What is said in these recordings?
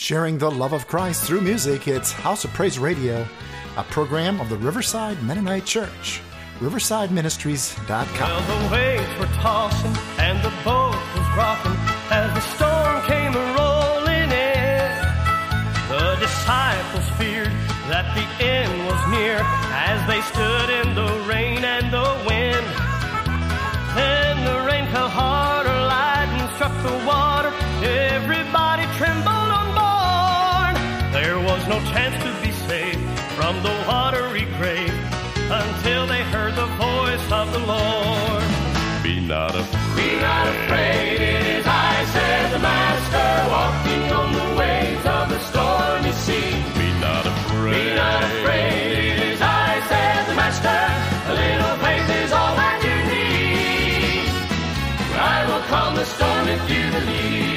Sharing the love of Christ through music, it's House of Praise Radio, a program of the Riverside Mennonite Church. RiversideMinistries.com. Well, the waves were tossing and the boat was rocking as the storm came rolling in. The disciples feared that the end was near as they stood in the rain and the wind. Then the rain fell harder, lightning struck the water. Everybody trembled on board. There was no chance to be saved from the watery grave until they heard the voice of the Lord. Be not afraid. Be not afraid, it is I, said the Master, walking on the waves of the stormy sea. Be not afraid. Be not afraid, it is I, said the Master, a little faith is all that you need. I will calm the storm if you believe.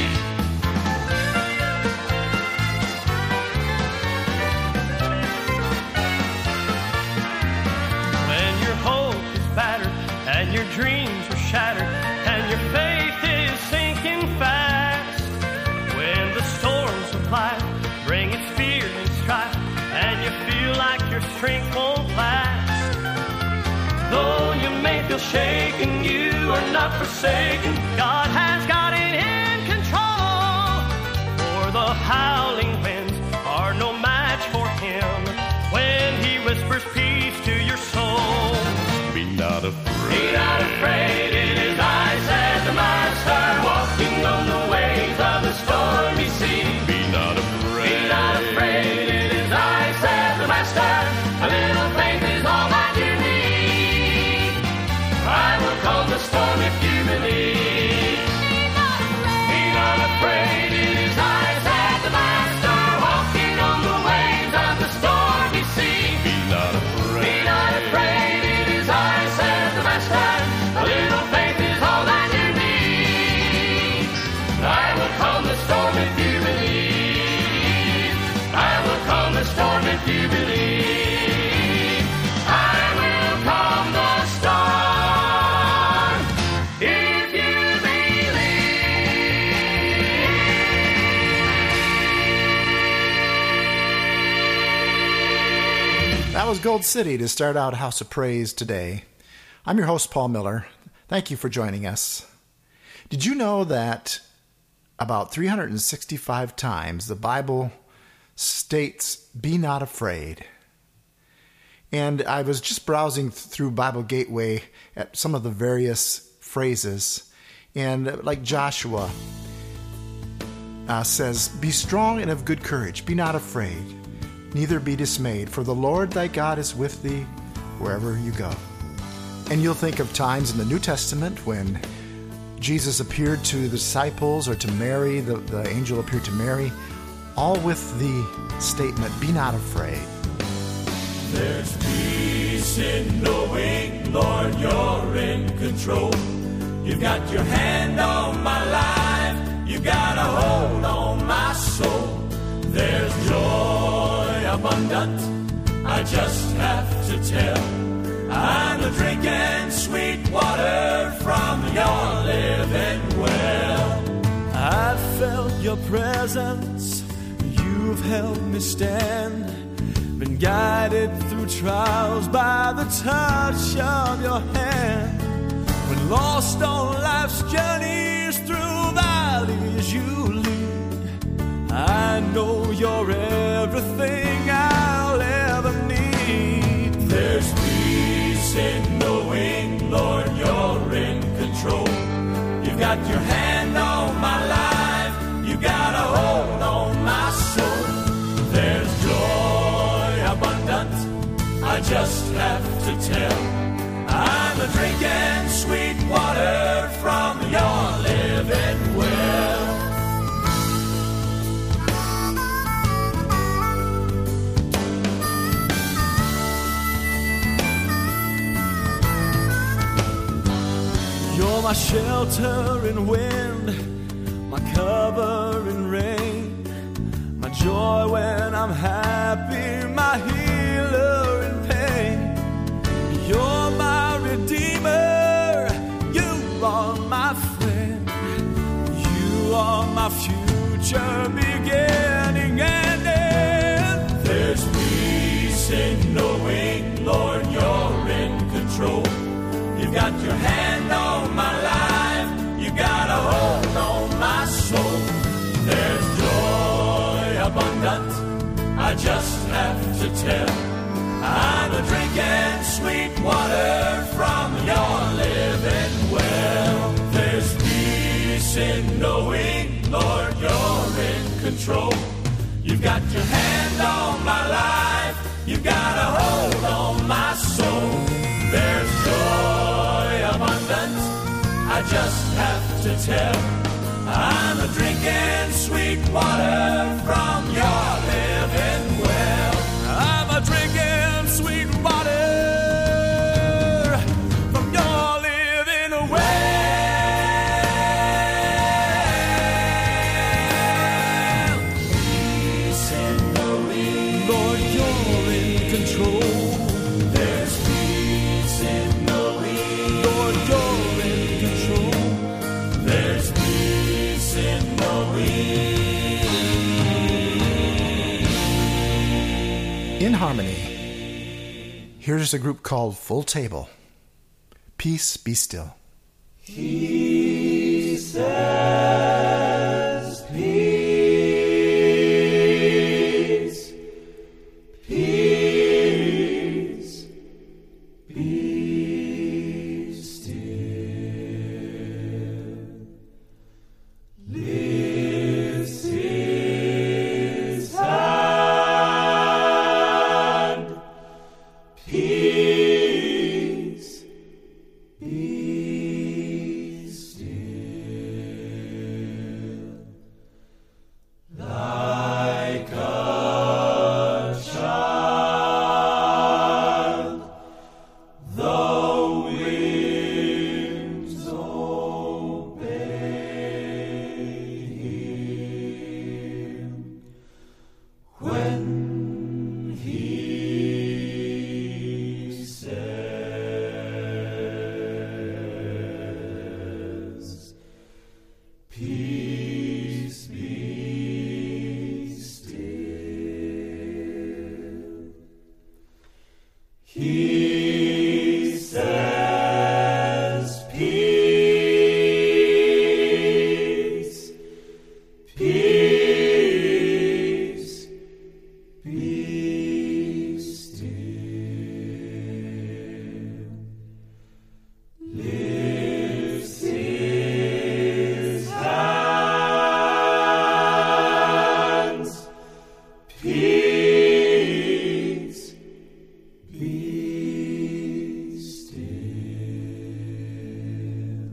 And your dreams are shattered, and your faith is sinking fast. When the storms of life bring its fear and strife, and you feel like your strength won't last. Though you may feel shaken, you are not forsaken. God has got it in control. For the howling winds are no match for Him when He whispers peace to your soul. Be not afraid. Be not afraid, it is I, said the Master, walking on the waves of the stormy sea. Be not afraid. Be not afraid, it is I, said the Master, a little faith is all that you need. I will calm the storm if you believe. Be not afraid, it is I, said the Master, walking on the waves of the stormy sea. Be not afraid. Be not afraid, it is I, said the Master, a little faith is all that you need. I will calm the storm if you believe. I will calm the storm if you believe. I will calm the storm if you believe. That was Gold City to start out House of Praise today. I'm your host, Paul Miller. Thank you for joining us. Did you know that about 365 times the Bible states, be not afraid? And I was just browsing through Bible Gateway at some of the various phrases. And like Joshua says, be strong and of good courage. Be not afraid, neither be dismayed. For the Lord thy God is with thee wherever you go. And you'll think of times in the New Testament when Jesus appeared to the disciples or to Mary, the angel appeared to Mary, all with the statement, be not afraid. There's peace in knowing, Lord, you're in control. You've got your hand on my life, you've got a hold on my soul. There's joy abundant, I just have to tell. I'm a drinking sweet water from your living well. I've felt your presence, you've helped me stand. Been guided through trials by the touch of your hand. When lost on life's journeys through valleys you lead, I know you're everything I'll ever need. There's peace in knowing, Lord, you're in control. You've got your hand on my life, you got a hold on my soul. There's joy abundant, I just have to tell. I'm a drinking sweet water from your living well. You're my shelter in wind, my cover in rain, my joy when I'm happy, my healer in pain. You're my redeemer, you are my friend, you are my future beginning. abundant, I just have to tell. I'm a drinking sweet water from your living well. There's peace in knowing, Lord, you're in control. You've got your hand on my life, you've got a hold on my soul. There's joy abundant, I just have to tell. I'm a drinking sweet water from your living well. I'm a drinking sweet water from your living well. Peace in knowing, Lord, you're in control. there's peace in knowing, Lord, you're in control. there's peace in knowing. In harmony, here's a group called Full Table. Peace be still. He says, peace, peace, be still. Lifts his hand, peace, be still. Like a child, the winds obey him when he says, peace be still. He says, peace, peace, be still. Lifts his hands, peace, be still.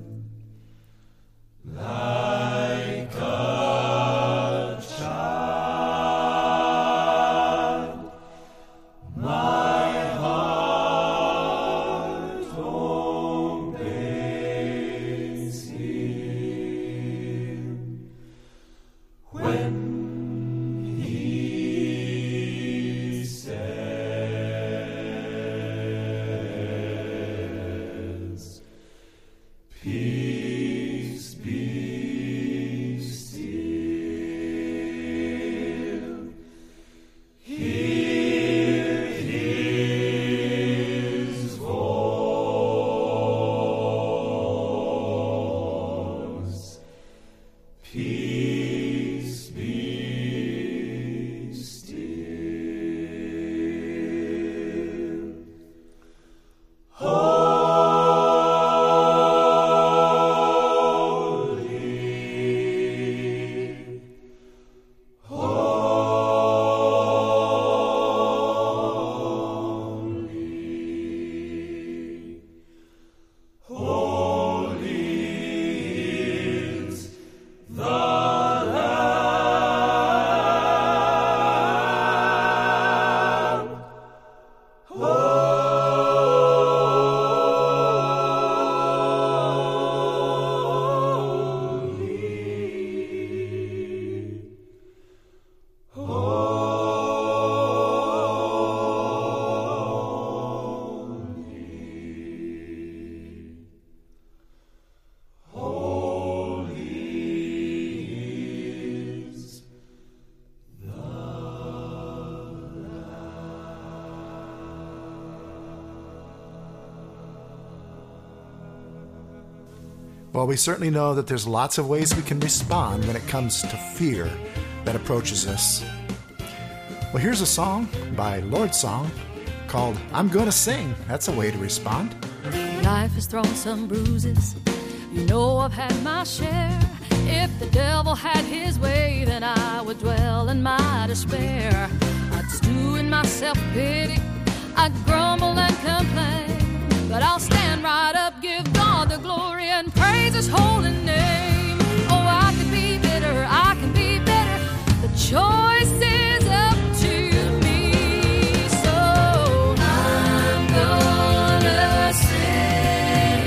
Like a child, my heart obeys him when he says, peace be still. Hear his voice. Peace be still. Well, we certainly know that there's lots of ways we can respond when it comes to fear that approaches us. Well, here's a song by Lord Song called I'm Gonna Sing. That's a way to respond. Life has thrown some bruises. You know I've had my share. If the devil had his way, then I would dwell in my despair. I'd stew in my self-pity. I'd grumble and complain. But I'll stand right up, give God the glory, and praise His holy name. Oh, I can be bitter, I can be better. The choice is up to me. So I'm gonna sing.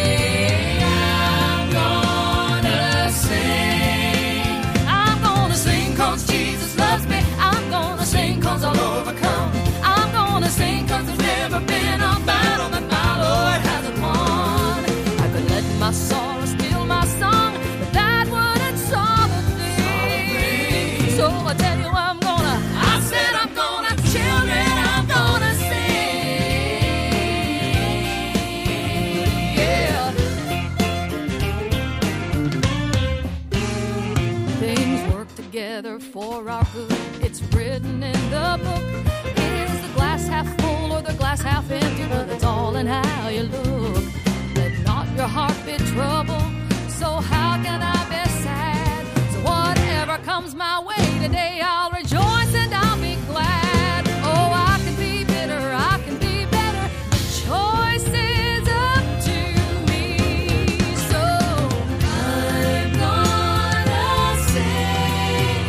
I'm gonna sing. I'm gonna sing 'cause Jesus loves me. I'm gonna sing 'cause I'll overcome. I'm gonna sing 'cause there's never been a battle that my Lord hasn't won. I could let my sorrow steal my song, but that wouldn't solve a thing. So I tell you I said I'm gonna, children, I'm gonna sing. Yeah. Things work together for our good. It's written in the book. Is the glass half full or the glass half empty? Well, it's all in how you look. Let not your heart be troubled. So how can I be sad? So whatever comes my way today, I'll rejoice and I'll be glad. Oh, I can be bitter, I can be better. The choice is up to me. So I'm gonna sing.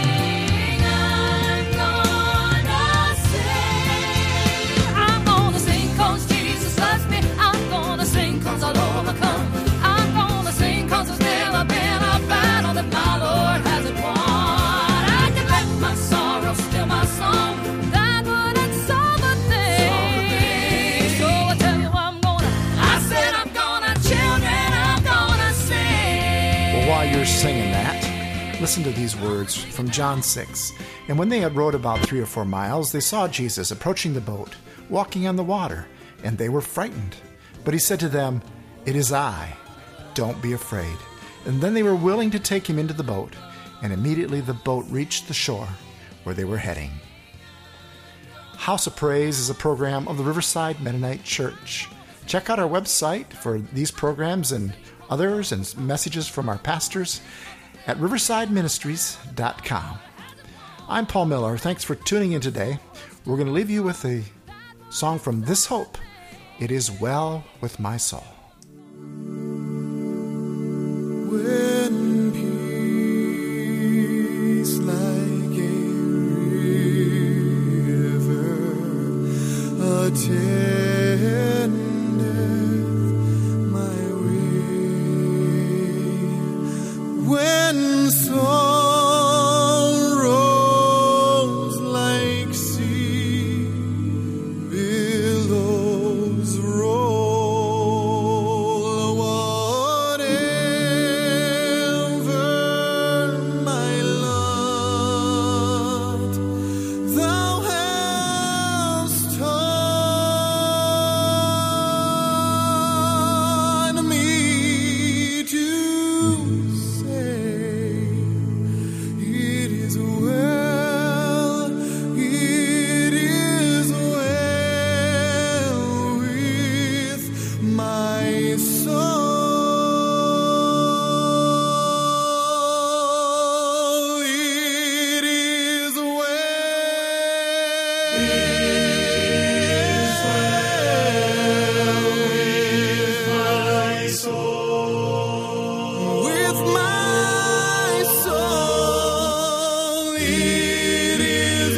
I'm gonna sing. I'm gonna sing 'cause Jesus loves me. I'm gonna sing 'cause I'll overcome. I'm gonna sing 'cause there's never been a battle that my Lord hasn't won. I can let my sorrow steal my song. That wouldn't solve a thing. So I tell you I said I'm gonna, children, I'm gonna sing. Well, while you're singing that, listen to these words from John 6. And when they had rowed about 3 or 4 miles, they saw Jesus approaching the boat, walking on the water, and they were frightened. But he said to them, "It is I. Don't be afraid." And then they were willing to take him into the boat, and immediately the boat reached the shore where they were heading. House of Praise is a program of the Riverside Mennonite Church. Check out our website for these programs and others and messages from our pastors at riversideministries.com. I'm Paul Miller. Thanks for tuning in today. We're going to leave you with a song from This Hope. It is well with my soul. When peace like a river attendeth my way, when sorrows like sea billows roll, whatever my lot, thou hast taught me to say, it is well with my soul. It is with my soul. It is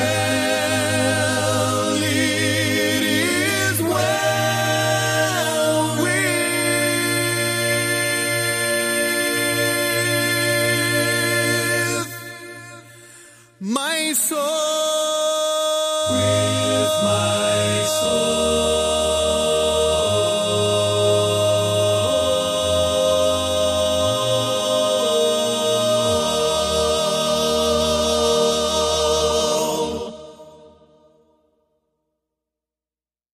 well with my soul. With my soul.